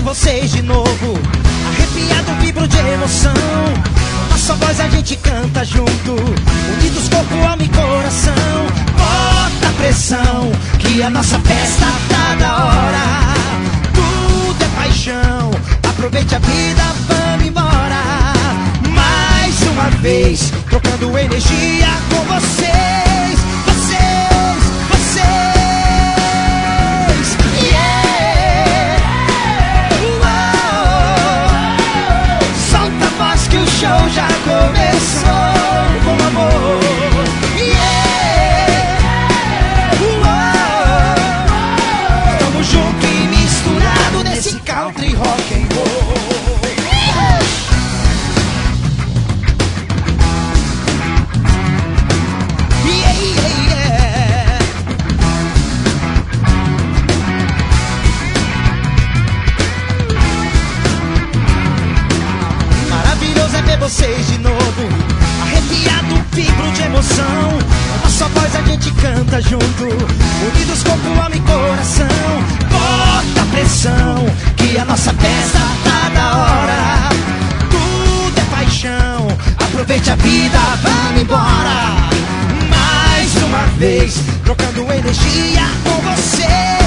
ver vocês de novo. Arrepiado, vibro de emoção. Nossa voz a gente canta junto, unidos corpo, alma e coração. Bota pressão, que a nossa festa tá da hora. Tudo é paixão, aproveite a vida, vamos embora. Mais uma vez, trocando energia com vocês. Vocês, yeah! Uou! Solta a voz que o show já começou com amor. Yeah! Uou! Tamo junto e misturado nesse country rock and roll. Vocês de novo, arrepiado, vibro de emoção. Nossa voz a gente canta junto, unidos corpo, alma e coração. Bota pressão, que a nossa festa tá da hora. Tudo é paixão, aproveite a vida, vamos embora. Mais uma vez, trocando energia com você.